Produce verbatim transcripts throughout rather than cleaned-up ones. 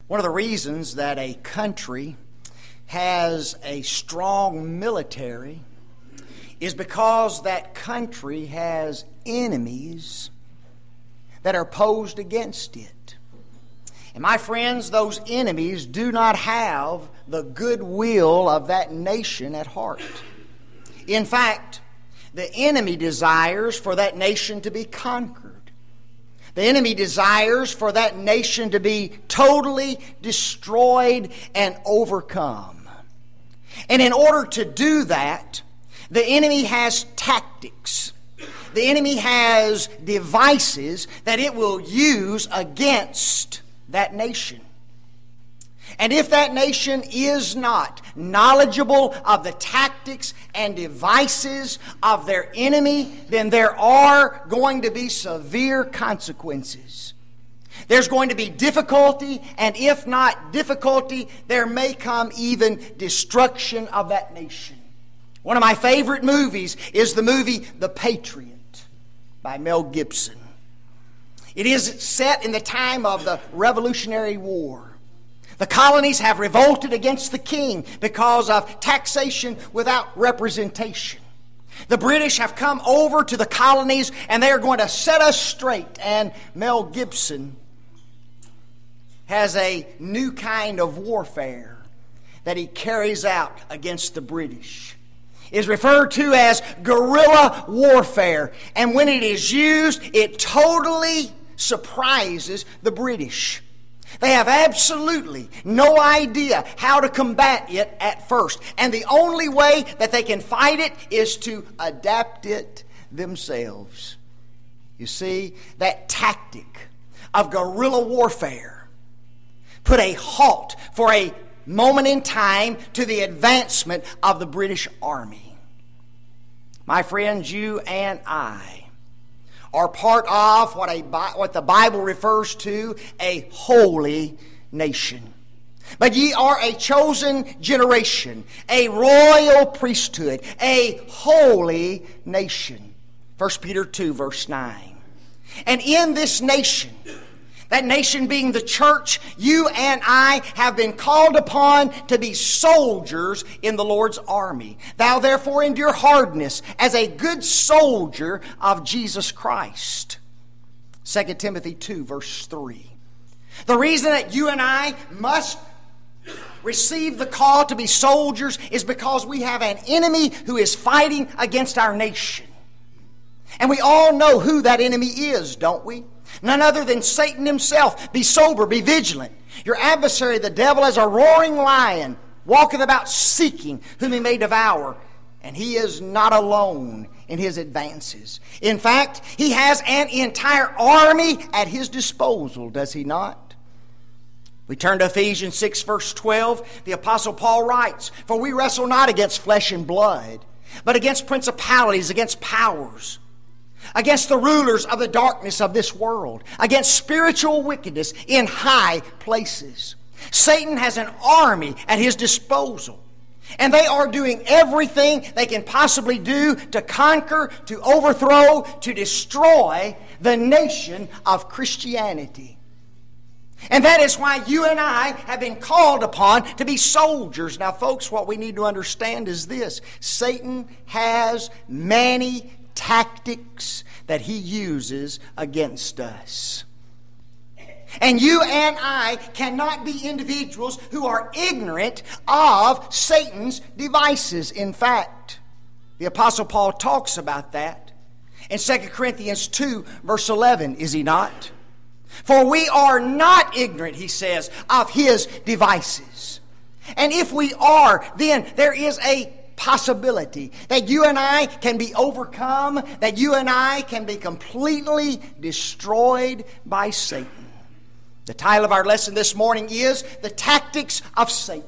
One of the reasons that a country has a strong military is because that country has enemies that are posed against it. And my friends, those enemies do not have the goodwill of that nation at heart. In fact, the enemy desires for that nation to be conquered. The enemy desires for that nation to be totally destroyed and overcome. And in order to do that, the enemy has tactics. The enemy has devices that it will use against that nation. And if that nation is not knowledgeable of the tactics and devices of their enemy, then there are going to be severe consequences. There's going to be difficulty, and if not difficulty, there may come even destruction of that nation. One of my favorite movies is the movie The Patriot by Mel Gibson. It is set in the time of the Revolutionary War. The colonies have revolted against the king because of taxation without representation. The British have come over to the colonies and they are going to set us straight. And Mel Gibson has a new kind of warfare that he carries out against the British. It is referred to as guerrilla warfare. And when it is used, it totally surprises the British. They have absolutely no idea how to combat it at first. And the only way that they can fight it is to adapt it themselves. You see, that tactic of guerrilla warfare put a halt for a moment in time to the advancement of the British Army. My friends, you and I are part of what a what the Bible refers to a holy nation. But ye are a chosen generation, a royal priesthood, a holy nation. First Peter two, verse nine. And in this nation, that nation being the church, you and I have been called upon to be soldiers in the Lord's army. Thou therefore endure hardness as a good soldier of Jesus Christ. Second Timothy two, verse three. The reason that you and I must receive the call to be soldiers is because we have an enemy who is fighting against our nation. And we all know who that enemy is, don't we? None other than Satan himself. Be sober, be vigilant. Your adversary, the devil, as a roaring lion, walketh about seeking whom he may devour. And he is not alone in his advances. In fact, he has an entire army at his disposal, does he not? We turn to Ephesians six, verse twelve. The Apostle Paul writes, For we wrestle not against flesh and blood, but against principalities, against powers, against the rulers of the darkness of this world, against spiritual wickedness in high places. Satan has an army at his disposal, and they are doing everything they can possibly do to conquer, to overthrow, to destroy the nation of Christianity. And that is why you and I have been called upon to be soldiers. Now, folks, what we need to understand is this. Satan has many tactics that he uses against us. And you and I cannot be individuals who are ignorant of Satan's devices. In fact, the Apostle Paul talks about that in Second Corinthians two, verse eleven, is he not? For we are not ignorant, he says, of his devices. And if we are, then there is a possibility that you and I can be overcome, that you and I can be completely destroyed by Satan. The title of our lesson this morning is The Tactics of Satan.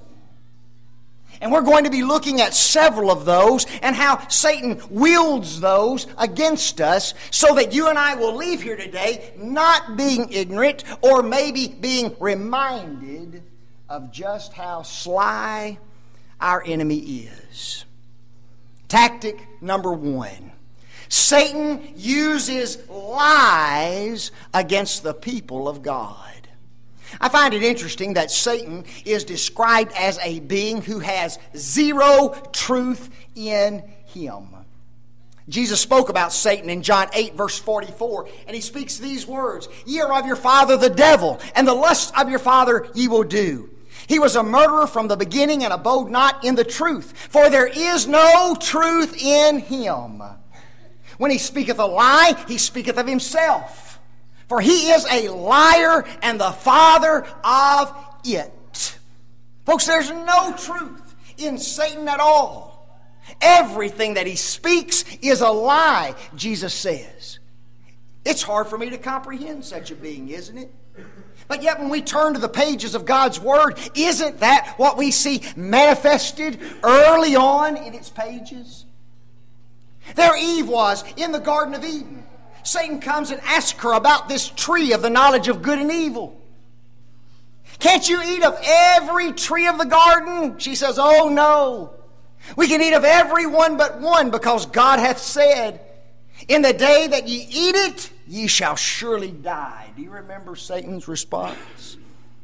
And we're going to be looking at several of those and how Satan wields those against us so that you and I will leave here today not being ignorant or maybe being reminded of just how sly our enemy is. Tactic number one. Satan uses lies against the people of God. I find it interesting that Satan is described as a being who has zero truth in him. Jesus spoke about Satan in John eight, verse forty-four, and he speaks these words, "Ye are of your father the devil, and the lusts of your father ye will do. He was a murderer from the beginning and abode not in the truth, for there is no truth in him. When he speaketh a lie, he speaketh of himself, for he is a liar and the father of it." Folks, there's no truth in Satan at all. Everything that he speaks is a lie, Jesus says. It's hard for me to comprehend such a being, isn't it? But yet when we turn to the pages of God's Word, isn't that what we see manifested early on in its pages? There Eve was in the Garden of Eden. Satan comes and asks her about this tree of the knowledge of good and evil. "Can't you eat of every tree of the garden?" She says, "Oh no. We can eat of every one but one, because God hath said, In the day that ye eat it, ye shall surely die." Do you remember Satan's response?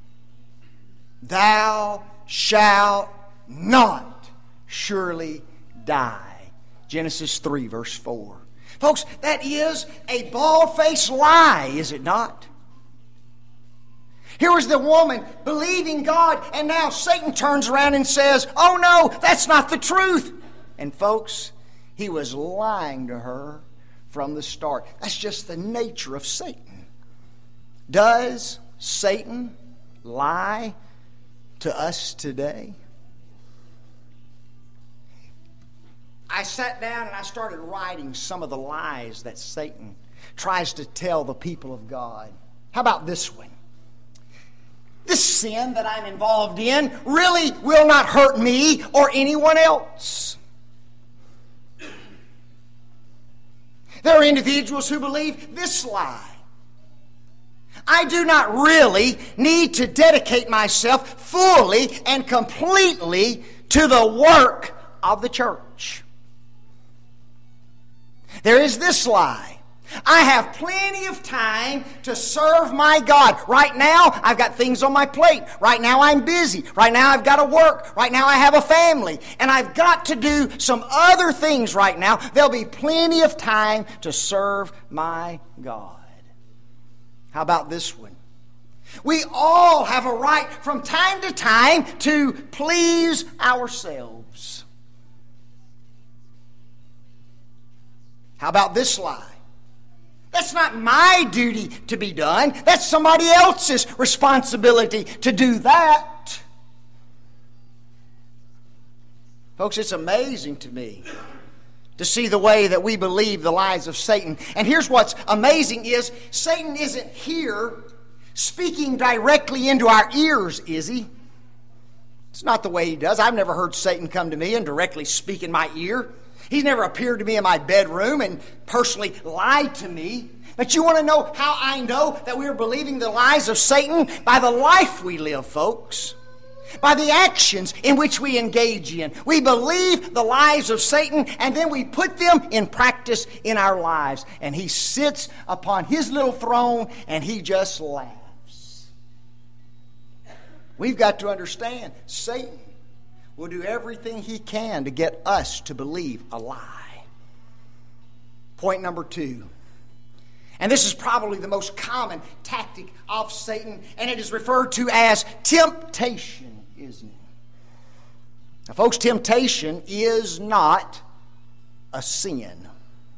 "Thou shalt not surely die." Genesis three, verse four. Folks, that is a bald-faced lie, is it not? Here was the woman believing God, and now Satan turns around and says, "Oh no, that's not the truth." And folks, he was lying to her from the start. That's just the nature of Satan. Does Satan lie to us today? I sat down and I started writing some of the lies that Satan tries to tell the people of God. How about this one? This sin that I'm involved in really will not hurt me or anyone else. There are individuals who believe this lie: I do not really need to dedicate myself fully and completely to the work of the church. There is this lie: I have plenty of time to serve my God. Right now, I've got things on my plate. Right now, I'm busy. Right now, I've got to work. Right now, I have a family. And I've got to do some other things right now. There'll be plenty of time to serve my God. How about this one? We all have a right from time to time to please ourselves. How about this lie? That's not my duty to be done. That's somebody else's responsibility to do that. Folks, it's amazing to me to see the way that we believe the lies of Satan. And here's what's amazing is Satan isn't here speaking directly into our ears, is he? It's not the way he does. I've never heard Satan come to me and directly speak in my ear. He's never appeared to me in my bedroom and personally lied to me. But you want to know how I know that we are believing the lies of Satan? By the life we live, folks. By the actions in which we engage in. We believe the lies of Satan, and then we put them in practice in our lives. And he sits upon his little throne and he just laughs. We've got to understand, Satan will do everything he can to get us to believe a lie. Point number two. And this is probably the most common tactic of Satan, and it is referred to as temptation, isn't it? Now, folks, temptation is not a sin.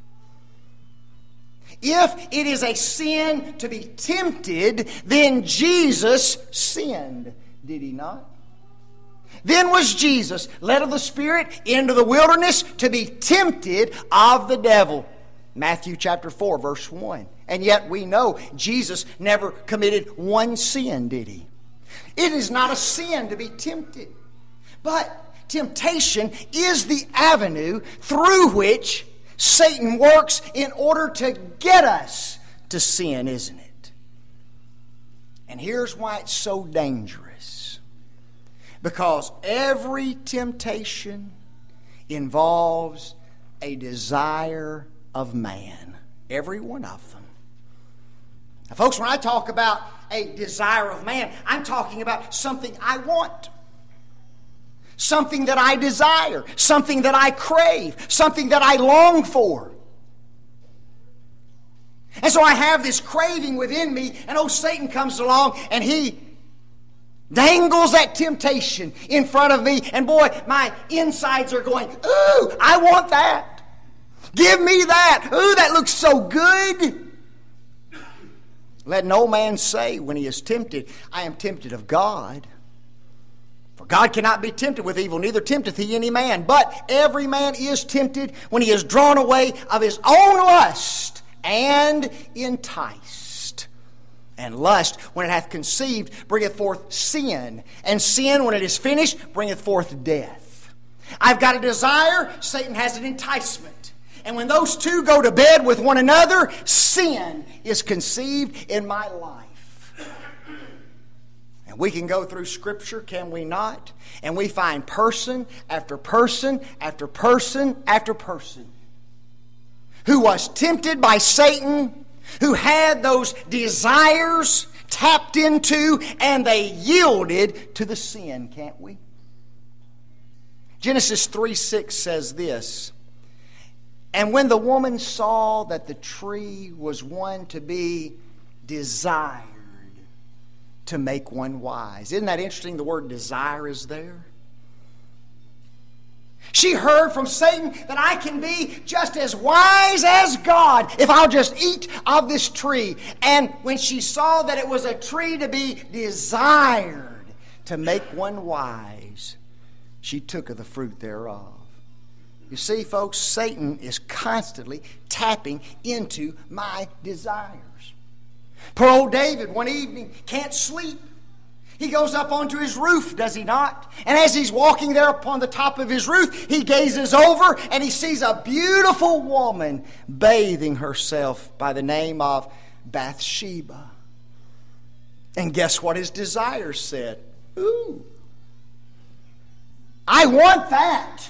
If it is a sin to be tempted, then Jesus sinned, did he not? Then was Jesus led of the Spirit into the wilderness to be tempted of the devil. Matthew chapter four, verse one. And yet we know Jesus never committed one sin, did he? It is not a sin to be tempted. But temptation is the avenue through which Satan works in order to get us to sin, isn't it? And here's why it's so dangerous. Because every temptation involves a desire of man. Every one of them. Now, folks, when I talk about a desire of man, I'm talking about something I want. Something that I desire. Something that I crave. Something that I long for. And so I have this craving within me, and old Satan comes along and he dangles that temptation in front of me, and boy, my insides are going, ooh, I want that. Give me that. Ooh, that looks so good. Let no man say when he is tempted, I am tempted of God. For God cannot be tempted with evil, neither tempteth he any man. But every man is tempted when he is drawn away of his own lust and enticed. And lust, when it hath conceived, bringeth forth sin. And sin, when it is finished, bringeth forth death. I've got a desire, Satan has an enticement. And when those two go to bed with one another, sin is conceived in my life. And we can go through Scripture, can we not? And we find person after person after person after person who was tempted by Satan, who had those desires tapped into, and they yielded to the sin, can't we? Genesis three six says this, and when the woman saw that the tree was one to be desired to make one wise. Isn't that interesting? The word desire is there. She heard from Satan that I can be just as wise as God if I'll just eat of this tree. And when she saw that it was a tree to be desired to make one wise, she took of the fruit thereof. You see, folks, Satan is constantly tapping into my desires. Poor old David one evening can't sleep. He goes up onto his roof, does he not? And as he's walking there upon the top of his roof, he gazes over and he sees a beautiful woman bathing herself by the name of Bathsheba. And guess what his desires said? Ooh, I want that.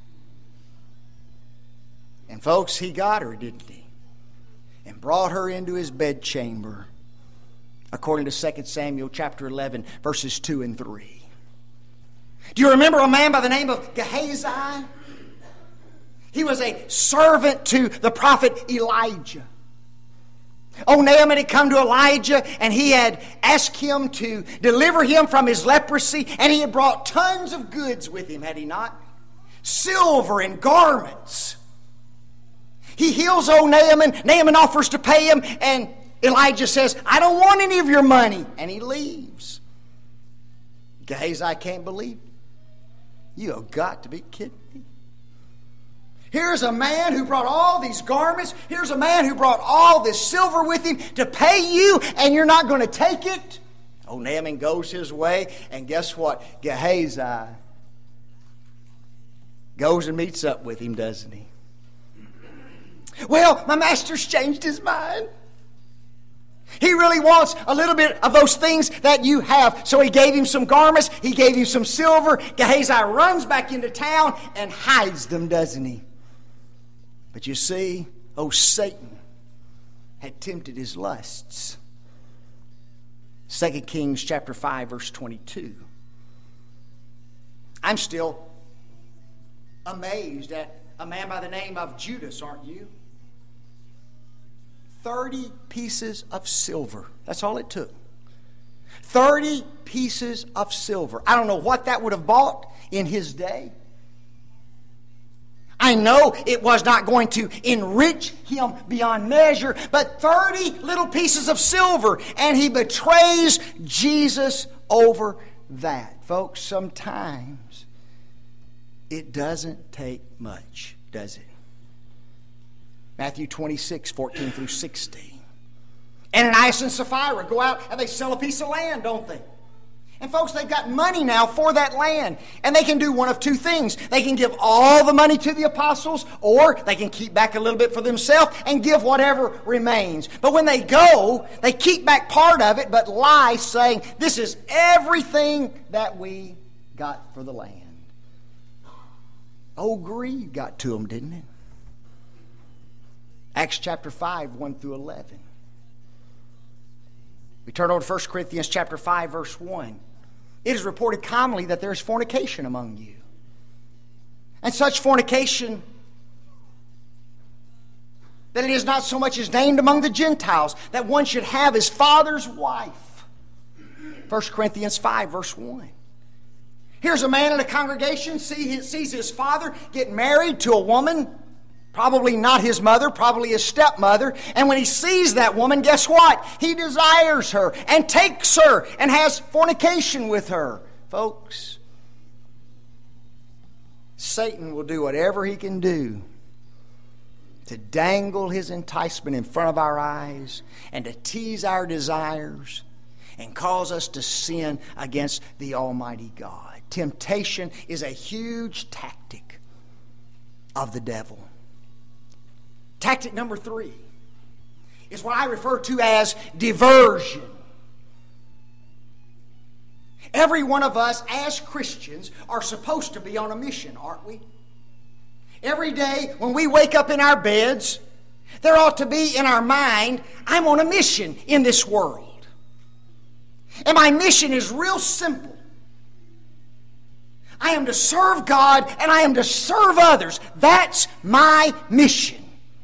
And folks, he got her, didn't he? And brought her into his bedchamber, according to Second Samuel chapter eleven, verses two and three. Do you remember a man by the name of Gehazi? He was a servant to the prophet Elijah. Oh, Naaman had come to Elijah, and he had asked him to deliver him from his leprosy, and he had brought tons of goods with him, had he not? Silver and garments. He heals old Naaman. Naaman offers to pay him, and Elijah says, I don't want any of your money. And he leaves. Gehazi, I can't believe it. You have got to be kidding me. Here's a man who brought all these garments. Here's a man who brought all this silver with him to pay you, and you're not going to take it? Old Naaman goes his way, and guess what? Gehazi goes and meets up with him, doesn't he? Well, my master's changed his mind. He really wants a little bit of those things that you have. So he gave him some garments. He gave him some silver. Gehazi runs back into town and hides them, doesn't he? But you see, oh, Satan had tempted his lusts. Second Kings chapter five, verse twenty-two. I'm still amazed at a man by the name of Judas, aren't you? thirty pieces of silver. That's all it took. thirty pieces of silver. I don't know what that would have bought in his day. I know it was not going to enrich him beyond measure, but thirty little pieces of silver, and he betrays Jesus over that. Folks, sometimes it doesn't take much, does it? Matthew twenty-six, fourteen through sixteen. Ananias and Sapphira go out and they sell a piece of land, don't they? And folks, they've got money now for that land. And they can do one of two things. They can give all the money to the apostles, or they can keep back a little bit for themselves and give whatever remains. But when they go, they keep back part of it, but lie, saying, this is everything that we got for the land. Oh, greed got to them, didn't it? Acts chapter five, one through eleven. We turn over to First Corinthians chapter five, verse one. It is reported commonly that there is fornication among you. And such fornication that it is not so much as named among the Gentiles, that one should have his father's wife. First Corinthians five, verse one. Here's a man in a congregation, see his, sees his father get married to a woman, probably not his mother, probably his stepmother. And when he sees that woman, guess what? He desires her and takes her and has fornication with her. Folks, Satan will do whatever he can do to dangle his enticement in front of our eyes and to tease our desires and cause us to sin against the Almighty God. Temptation is a huge tactic of the devil. Tactic number three is what I refer to as diversion. Every one of us as Christians are supposed to be on a mission, aren't we? Every day when we wake up in our beds, there ought to be in our mind, I'm on a mission in this world. And my mission is real simple. I am to serve God and I am to serve others. That's my mission.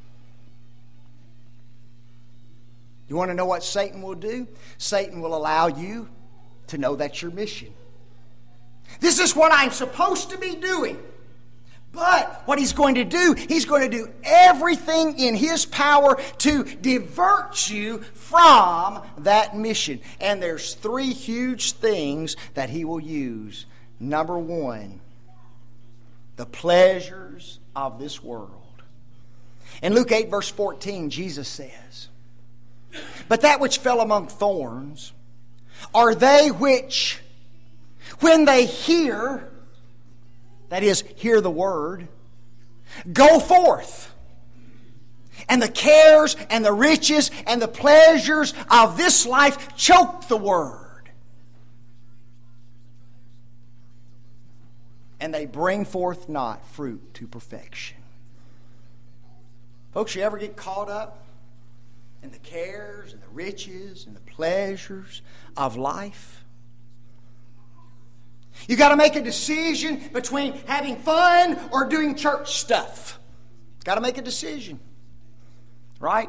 You want to know what Satan will do? Satan will allow you to know that's your mission. This is what I'm supposed to be doing. But what he's going to do, he's going to do everything in his power to divert you from that mission. And there's three huge things that he will use. Number one, the pleasures of this world. In Luke eight, verse fourteen, Jesus says, "But that which fell among thorns are they which, when they hear," that is, hear the word, "go forth. And the cares and the riches and the pleasures of this life choke the word. And they bring forth not fruit to perfection." Folks, you ever get caught up in the cares and the riches and the pleasures of life? You got to make a decision between having fun or doing church stuff. Got to make a decision, right?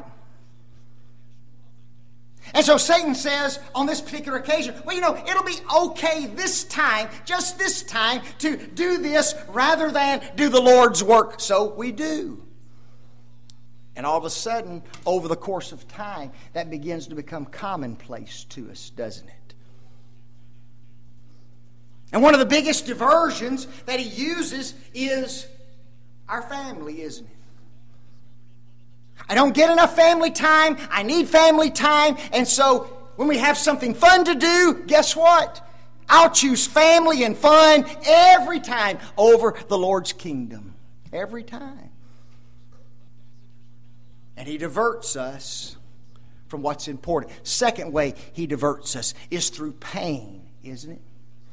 And so Satan says on this particular occasion, well, you know, it'll be okay this time, just this time, to do this rather than do the Lord's work. So we do. And all of a sudden, over the course of time, that begins to become commonplace to us, doesn't it? And one of the biggest diversions that he uses is our family, isn't it? I don't get enough family time. I need family time. And so when we have something fun to do, guess what? I'll choose family and fun every time over the Lord's kingdom. Every time. And he diverts us from what's important. Second way he diverts us is through pain, isn't it?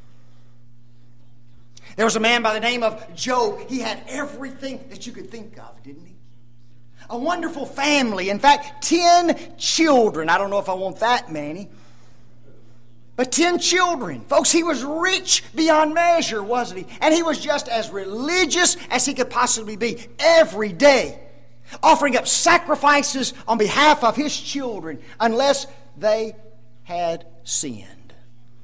There was a man by the name of Job. He had everything that you could think of, didn't he? A wonderful family. In fact, ten children. I don't know if I want that many. But ten children. Folks, he was rich beyond measure, wasn't he? And he was just as religious as he could possibly be every day, offering up sacrifices on behalf of his children unless they had sinned.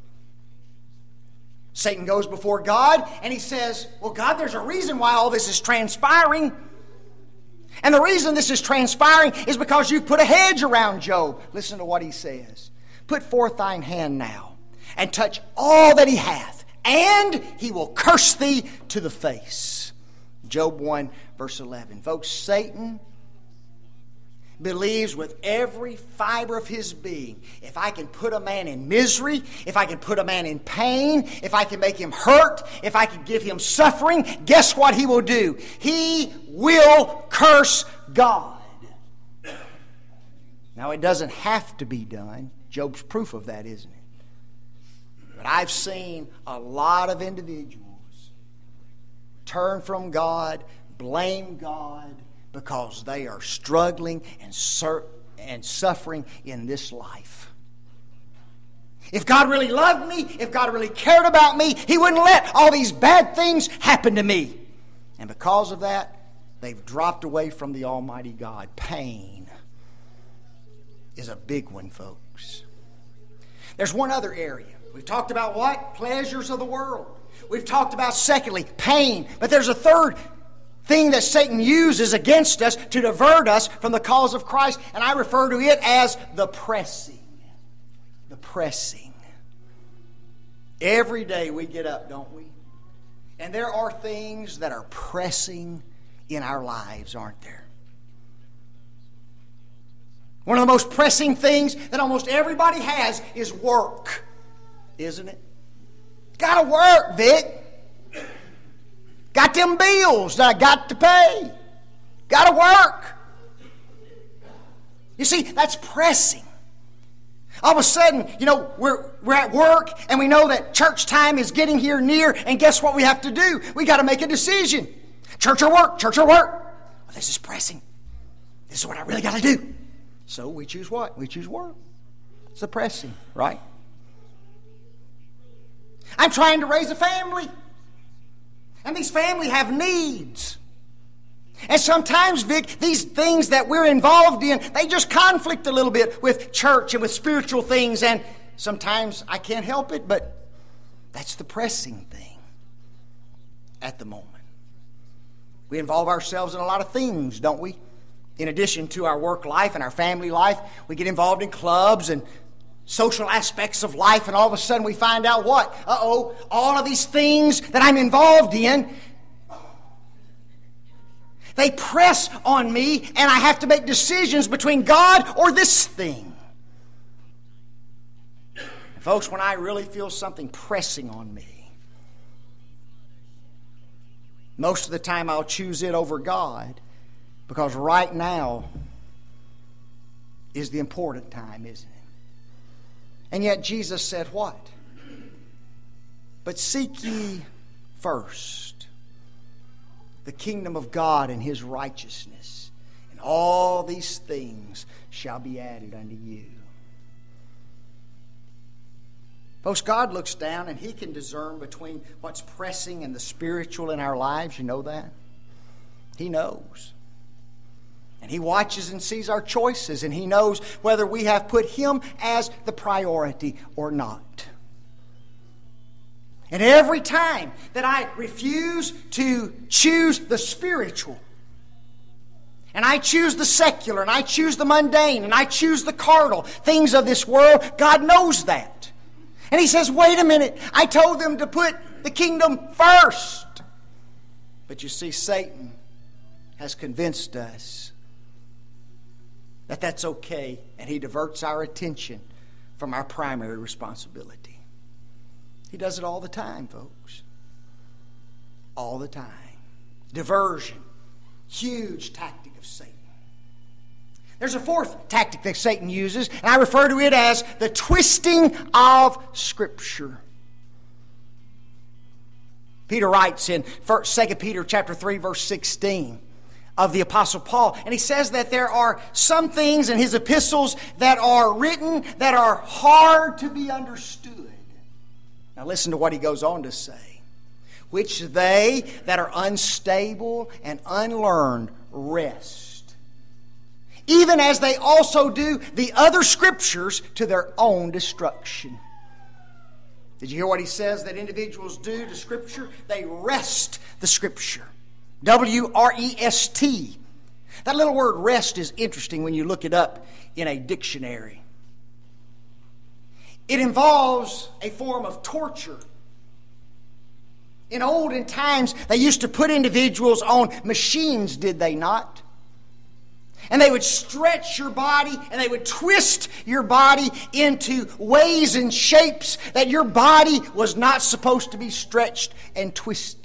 Satan goes before God and he says, well, God, there's a reason why all this is transpiring. And the reason this is transpiring is because you've put a hedge around Job. Listen to what he says. Put forth thine hand now, and touch all that he hath, and he will curse thee to the face. Job one, verse eleven. Folks, Satan believes with every fiber of his being, if I can put a man in misery, if I can put a man in pain, if I can make him hurt, if I can give him suffering, guess what he will do? He will curse God. Now, it doesn't have to be done. Job's proof of that, isn't it? But I've seen a lot of individuals turn from God, blame God, because they are struggling and, sur- and suffering in this life. If God really loved me, if God really cared about me, He wouldn't let all these bad things happen to me. And because of that, they've dropped away from the Almighty God. Pain is a big one, folks. There's one other area. We've talked about what? Pleasures of the world. We've talked about, secondly, pain. But there's a third thing that Satan uses against us to divert us from the cause of Christ, and I refer to it as the pressing. The pressing. Every day we get up, don't we? And there are things that are pressing in our lives, aren't there? One of the most pressing things that almost everybody has is work, isn't it? Gotta work, Vic. Got them bills that I got to pay. Gotta work. You see, that's pressing. All of a sudden, you know, we're, we're at work and we know that church time is getting here near, and guess what we have to do? We got to make a decision. Church or work, church or work. Well, this is pressing. This is what I really got to do. So we choose what? We choose work. It's the pressing, right? I'm trying to raise a family. And these families have needs. And sometimes, Vic, these things that we're involved in, they just conflict a little bit with church and with spiritual things. And sometimes I can't help it, but that's the pressing thing at the moment. We involve ourselves in a lot of things, don't we? In addition to our work life and our family life, we get involved in clubs and social aspects of life, and all of a sudden we find out what? Uh-oh, all of these things that I'm involved in, they press on me, and I have to make decisions between God or this thing. And folks, when I really feel something pressing on me, most of the time I'll choose it over God, because right now is the important time, isn't it? And yet Jesus said what? But seek ye first the kingdom of God and His righteousness, and all these things shall be added unto you. Folks, God looks down and He can discern between what's pressing and the spiritual in our lives. You know that? He knows. And He watches and sees our choices, and He knows whether we have put Him as the priority or not. And every time that I refuse to choose the spiritual, and I choose the secular, and I choose the mundane, and I choose the carnal things of this world, God knows that. And He says, wait a minute, I told them to put the kingdom first. But you see, Satan has convinced us that that's okay, and he diverts our attention from our primary responsibility. He does it all the time, folks. All the time. Diversion. Huge tactic of Satan. There's a fourth tactic that Satan uses, and I refer to it as the twisting of Scripture. Peter writes in Second Peter chapter three, verse sixteen of the Apostle Paul, and he says that there are some things in his epistles that are written that are hard to be understood. Now listen to what he goes on to say. Which they that are unstable and unlearned rest, even as they also do the other Scriptures to their own destruction. Did you hear what he says that individuals do to Scripture? They wrest the Scripture. W R E S T. That little word rest is interesting when you look it up in a dictionary. It involves a form of torture. In olden times, they used to put individuals on machines, did they not? And they would stretch your body, and they would twist your body into ways and shapes that your body was not supposed to be stretched and twisted.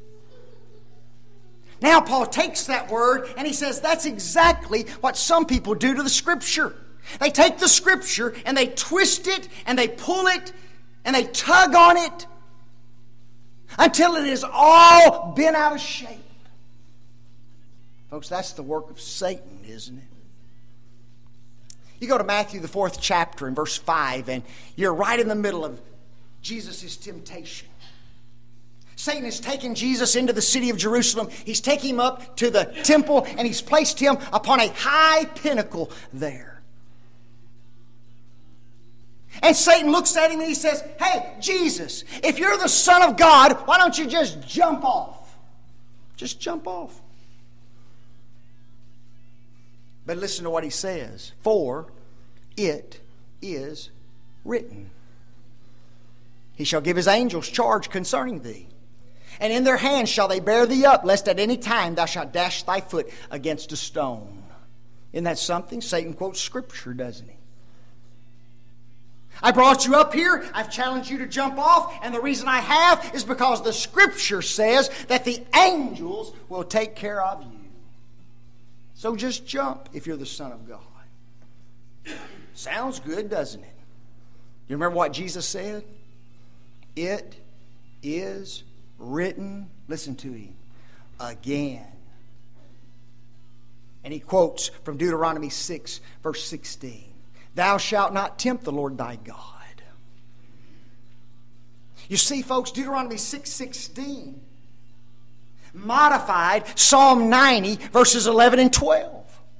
Now Paul takes that word and he says that's exactly what some people do to the Scripture. They take the Scripture and they twist it and they pull it and they tug on it until it is all bent out of shape. Folks, that's the work of Satan, isn't it? You go to Matthew, the fourth chapter, in verse five, and you're right in the middle of Jesus' temptation. Satan has taken Jesus into the city of Jerusalem. He's taken him up to the temple, and he's placed him upon a high pinnacle there. And Satan looks at him and he says, "Hey, Jesus, if you're the Son of God, why don't you just jump off? Just jump off." But listen to what he says. "For it is written, He shall give His angels charge concerning thee. And in their hands shall they bear thee up, lest at any time thou shalt dash thy foot against a stone." Isn't that something? Satan quotes Scripture, doesn't he? I brought you up here. I've challenged you to jump off. And the reason I have is because the Scripture says that the angels will take care of you. So just jump if you're the Son of God. Sounds good, doesn't it? You remember what Jesus said? It is written, listen to him, again. And he quotes from Deuteronomy six, verse sixteen. "Thou shalt not tempt the Lord thy God." You see, folks, Deuteronomy six sixteen modified Psalm ninety, verses eleven and twelve.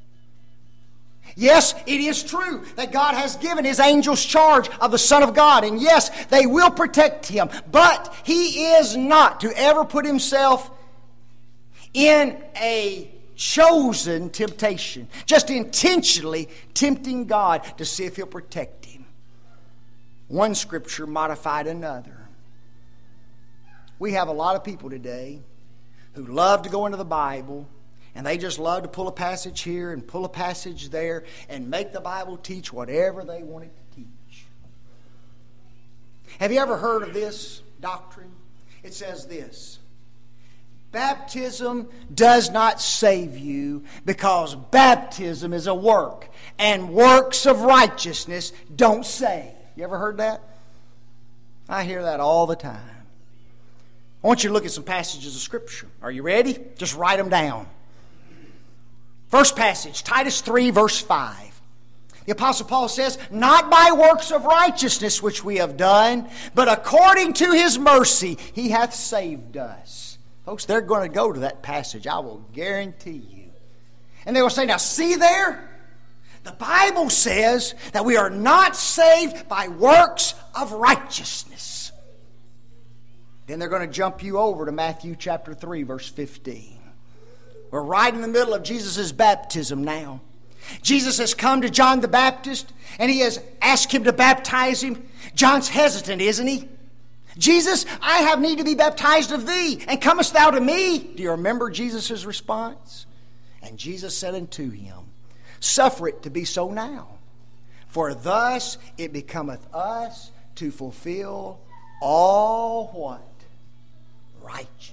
Yes, it is true that God has given His angels charge of the Son of God. And yes, they will protect Him. But He is not to ever put Himself in a chosen temptation. Just intentionally tempting God to see if He'll protect Him. One Scripture modified another. We have a lot of people today who love to go into the Bible, and they just love to pull a passage here and pull a passage there and make the Bible teach whatever they want it to teach. Have you ever heard of this doctrine? It says this: baptism does not save you because baptism is a work, and works of righteousness don't save. You ever heard that? I hear that all the time. I want you to look at some passages of Scripture. Are you ready? Just write them down. First passage, Titus three, verse five. The Apostle Paul says, "Not by works of righteousness which we have done, but according to His mercy He hath saved us." Folks, they're going to go to that passage, I will guarantee you. And they will say, "Now see there? The Bible says that we are not saved by works of righteousness." Then they're going to jump you over to Matthew chapter three, verse fifteen. We're right in the middle of Jesus' baptism now. Jesus has come to John the Baptist, and he has asked him to baptize him. John's hesitant, isn't he? "Jesus, I have need to be baptized of thee, and comest thou to me?" Do you remember Jesus' response? And Jesus said unto him, "Suffer it to be so now, for thus it becometh us to fulfill all" what? Righteousness.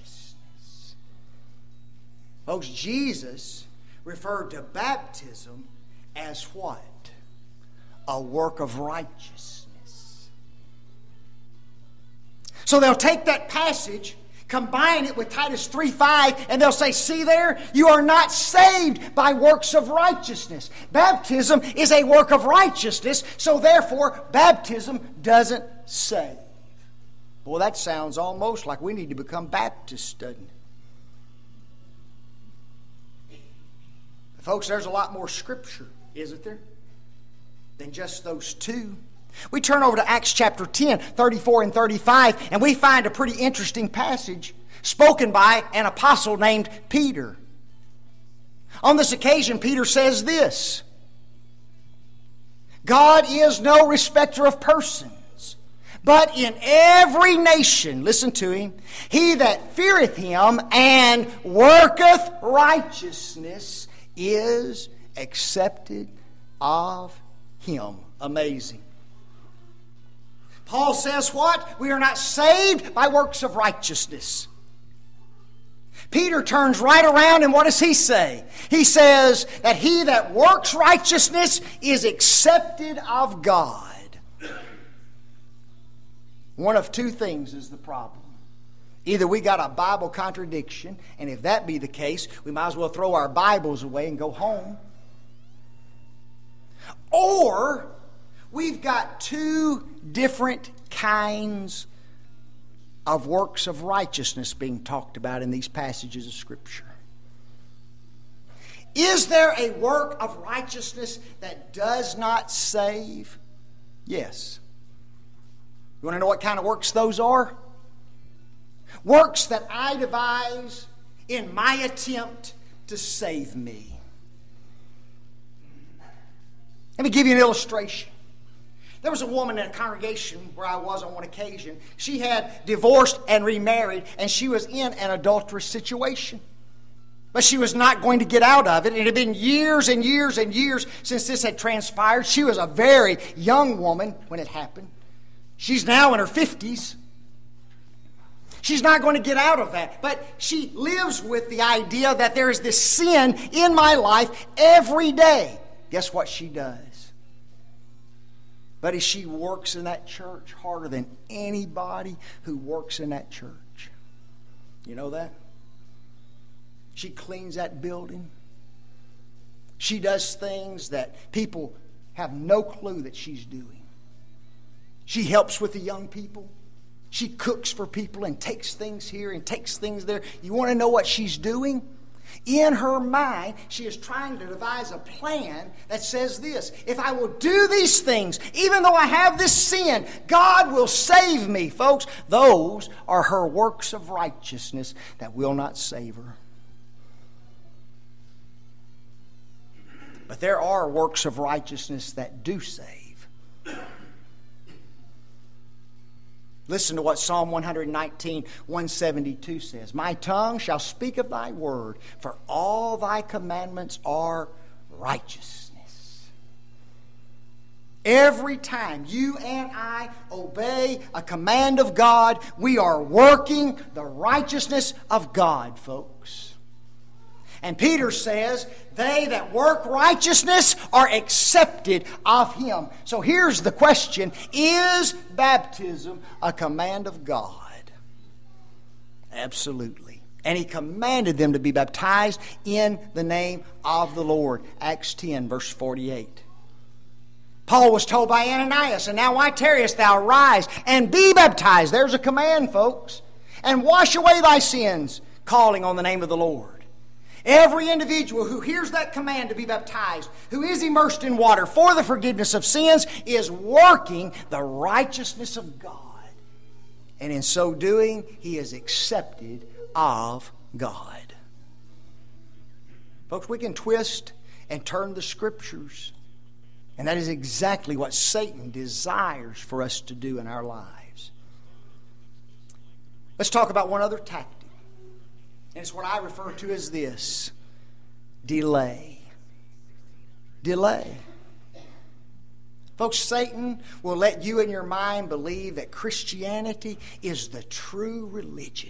Folks, Jesus referred to baptism as what? A work of righteousness. So they'll take that passage, combine it with Titus three five, and they'll say, "See there? You are not saved by works of righteousness. Baptism is a work of righteousness, so therefore baptism doesn't save." Well, that sounds almost like we need to become Baptists, doesn't it? Folks, there's a lot more Scripture, isn't there, than just those two. We turn over to Acts chapter ten, thirty-four and thirty-five, and we find a pretty interesting passage spoken by an apostle named Peter. On this occasion, Peter says this: "God is no respecter of persons, but in every nation," listen to him, "he that feareth Him and worketh righteousness is accepted of Him." Amazing. Paul says what? We are not saved by works of righteousness. Peter turns right around, and what does he say? He says that he that works righteousness is accepted of God. One of two things is the problem. Either we got a Bible contradiction, and if that be the case, we might as well throw our Bibles away and go home. Or we've got two different kinds of works of righteousness being talked about in these passages of Scripture. Is there a work of righteousness that does not save? Yes. You want to know what kind of works those are? Works that I devise in my attempt to save me. Let me give you an illustration. There was a woman in a congregation where I was on one occasion. She had divorced and remarried, and she was in an adulterous situation. But she was not going to get out of it. It had been years and years and years since this had transpired. She was a very young woman when it happened. She's now in her fifties. She's not going to get out of that. But she lives with the idea that there is this sin in my life every day. Guess what she does? Buddy, she works in that church harder than anybody who works in that church. You know that? She cleans that building. She does things that people have no clue that she's doing. She helps with the young people. She cooks for people and takes things here and takes things there. You want to know what she's doing? In her mind, she is trying to devise a plan that says this: if I will do these things, even though I have this sin, God will save me. Folks, those are her works of righteousness that will not save her. But there are works of righteousness that do save. Listen to what Psalm one nineteen, one seventy-two says. My tongue shall speak of thy word, for all thy commandments are righteousness. Every time you and I obey a command of God, we are working the righteousness of God, folks. And Peter says, they that work righteousness are accepted of Him. So here's the question: is baptism a command of God? Absolutely. And He commanded them to be baptized in the name of the Lord. Acts ten, verse forty-eight. Paul was told by Ananias, and now why tarriest thou? Arise and be baptized. There's a command, folks. And wash away thy sins, calling on the name of the Lord. Every individual who hears that command to be baptized, who is immersed in water for the forgiveness of sins, is working the righteousness of God. And in so doing, he is accepted of God. Folks, we can twist and turn the Scriptures. And that is exactly what Satan desires for us to do in our lives. Let's talk about one other tactic. And it's what I refer to as this: delay. Delay. Folks, Satan will let you in your mind believe that Christianity is the true religion.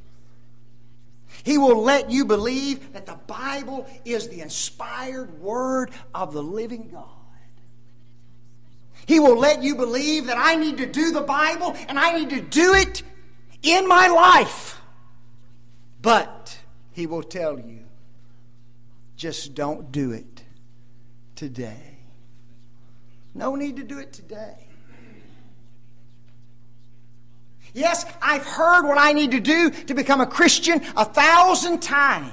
He will let you believe that the Bible is the inspired Word of the living God. He will let you believe that I need to do the Bible and I need to do it in my life. But he will tell you, just don't do it today. No need to do it today. Yes, I've heard what I need to do to become a Christian a thousand times.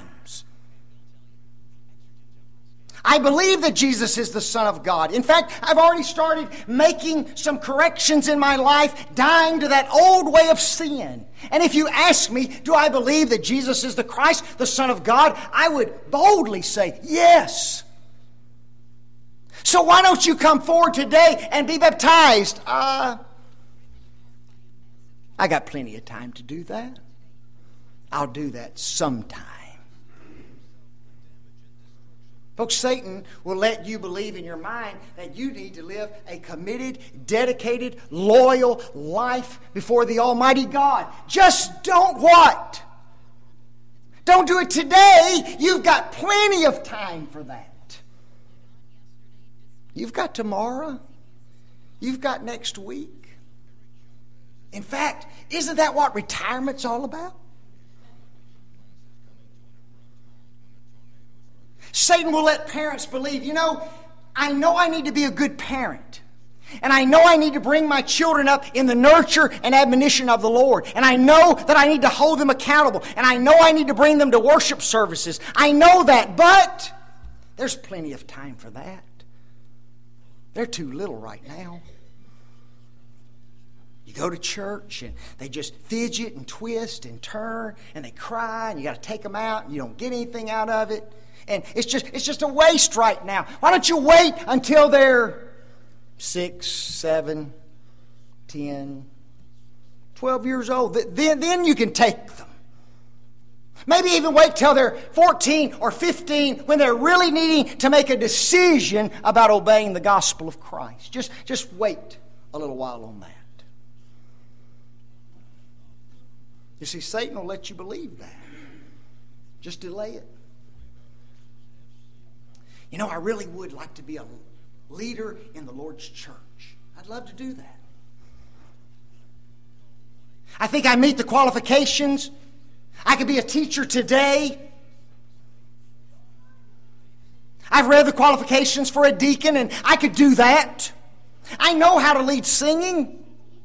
I believe that Jesus is the Son of God. In fact, I've already started making some corrections in my life, dying to that old way of sin. And if you ask me, do I believe that Jesus is the Christ, the Son of God? I would boldly say, yes. So why don't you come forward today and be baptized? Uh, I got plenty of time to do that. I'll do that sometime. Folks, Satan will let you believe in your mind that you need to live a committed, dedicated, loyal life before the Almighty God. Just don't what? Don't do it today. You've got plenty of time for that. You've got tomorrow. You've got next week. In fact, isn't that what retirement's all about? Satan will let parents believe, you know, I know I need to be a good parent. And I know I need to bring my children up in the nurture and admonition of the Lord. And I know that I need to hold them accountable. And I know I need to bring them to worship services. I know that, but there's plenty of time for that. They're too little right now. You go to church and they just fidget and twist and turn and they cry and you got to take them out and you don't get anything out of it. And it's just it's just a waste right now. Why don't you wait until they're six, seven, ten, twelve years old? Then, then you can take them. Maybe even wait till they're fourteen or fifteen when they're really needing to make a decision about obeying the gospel of Christ. Just, just wait a little while on that. You see, Satan will let you believe that. Just delay it. You know, I really would like to be a leader in the Lord's church. I'd love to do that. I think I meet the qualifications. I could be a teacher today. I've read the qualifications for a deacon, and I could do that. I know how to lead singing.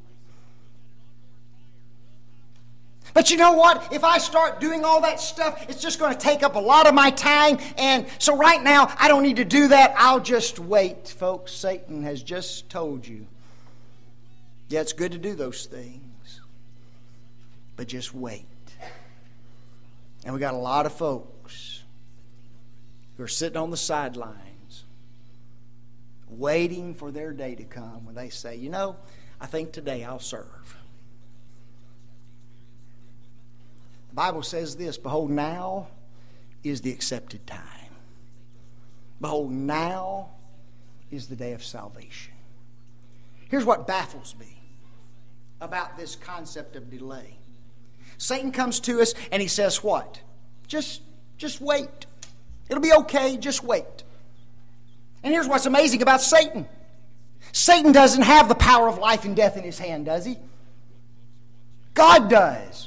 But you know what? If I start doing all that stuff, it's just going to take up a lot of my time. And so right now, I don't need to do that. I'll just wait. Folks, Satan has just told you. Yeah, it's good to do those things. But just wait. And we got a lot of folks who are sitting on the sidelines waiting for their day to come when they say, you know, I think today I'll serve. The Bible says this, behold, now is the accepted time. Behold, now is the day of salvation. Here's what baffles me about this concept of delay. Satan comes to us and he says what? Just, just wait. It'll be okay, just wait. And here's what's amazing about Satan. Satan doesn't have the power of life and death in his hand, does he? God does.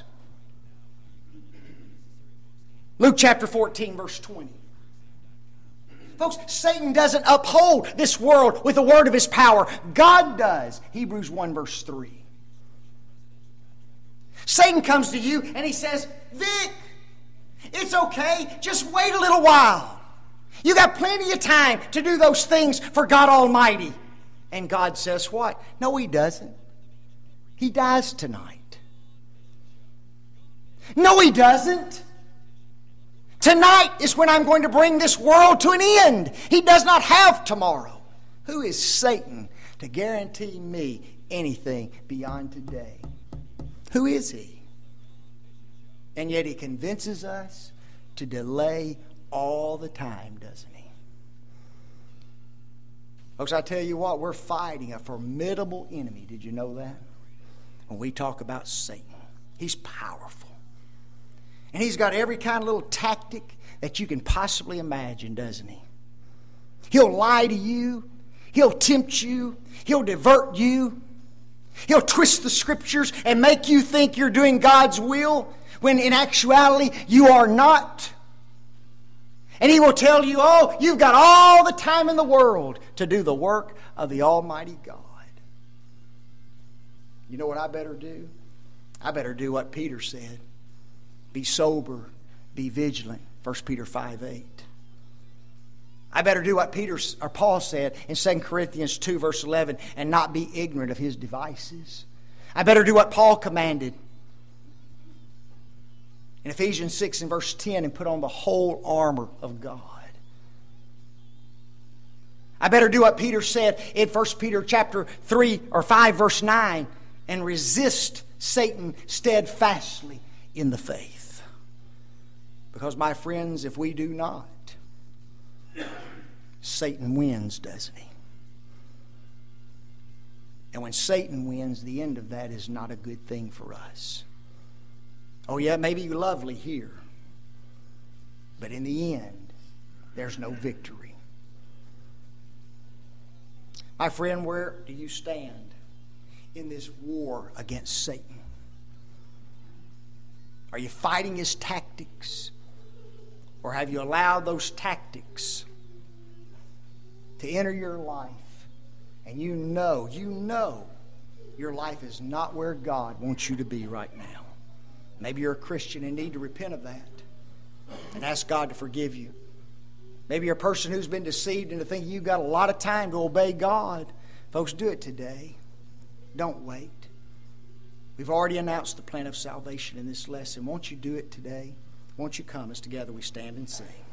Luke chapter fourteen, verse twenty. Folks, Satan doesn't uphold this world with the word of his power. God does. Hebrews one, verse three. Satan comes to you and he says, Vic, it's okay. Just wait a little while. You got plenty of time to do those things for God Almighty. And God says what? No, he doesn't. He dies tonight. No, he doesn't. Tonight is when I'm going to bring this world to an end. He does not have tomorrow. Who is Satan to guarantee me anything beyond today? Who is he? And yet he convinces us to delay all the time, doesn't he? Folks, I tell you what, we're fighting a formidable enemy. Did you know that? When we talk about Satan, he's powerful. And he's got every kind of little tactic that you can possibly imagine, doesn't he? He'll lie to you. He'll tempt you. He'll divert you. He'll twist the scriptures and make you think you're doing God's will when in actuality you are not. And he will tell you, oh, you've got all the time in the world to do the work of the Almighty God. You know what I better do? I better do what Peter said. Be sober, be vigilant. First Peter five eight. I better do what Peter or Paul said in Second Corinthians two, verse eleven, and not be ignorant of his devices. I better do what Paul commanded in Ephesians six and verse ten, and put on the whole armor of God. I better do what Peter said in First Peter chapter three or five, verse nine, and resist Satan steadfastly in the faith. Because, my friends, if we do not, Satan wins, doesn't he? And when Satan wins, the end of that is not a good thing for us. Oh, yeah, maybe lovely here. But in the end, there's no victory. My friend, where do you stand in this war against Satan? Are you fighting his tactics? Or have you allowed those tactics to enter your life, and you know, you know your life is not where God wants you to be right now. Maybe you're a Christian and need to repent of that and ask God to forgive you. Maybe you're a person who's been deceived into thinking you've got a lot of time to obey God. Folks, do it today. Don't wait. We've already announced the plan of salvation in this lesson. Won't you do it today? Won't you come as together we stand and sing?